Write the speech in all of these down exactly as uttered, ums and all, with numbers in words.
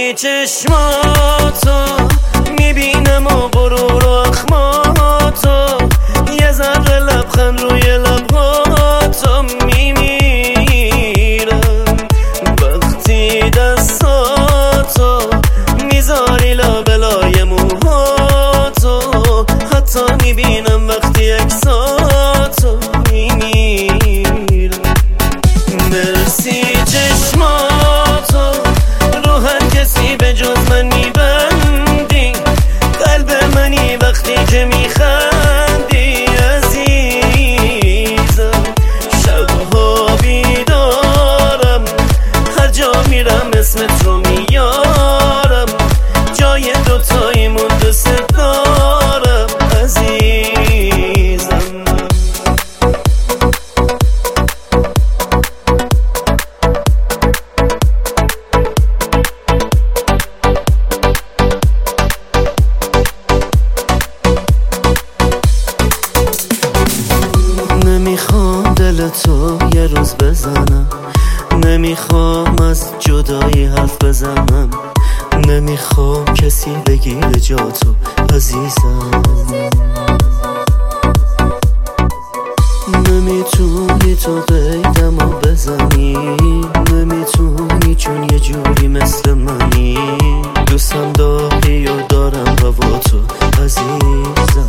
وقتی چشماتو میبینم و غرور و اخماتو، یه ذره لبخند روی لبهاتو میمیرم. وقتی دستاتو میذاری لابلای موهاتو، حتی میبینم وقتی عکساتو میمیرم. مرسی چشماتو رو هر کسی به جز من میبندی، قلب منی وقتی که میخندی عزیزم. شبها بیدارم هر جا میرم اسمت رو میارم، جای دوتایی مونده ست دارم عزیزم. نمیخوام دل تو یه روز بزنم، نمیخوام از جدایی حرف بزنم، نمیخوام کسی بگیره جا تو عزیزم. نمیتونی تو قیدمو بزنی، نمیتونی چون یه جوری مثل منی، دوستم داری و دارم هوا تو عزیزم.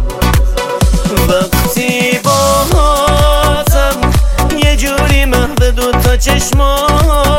وقتی با هاتم یه جوری محو دوتا چشمات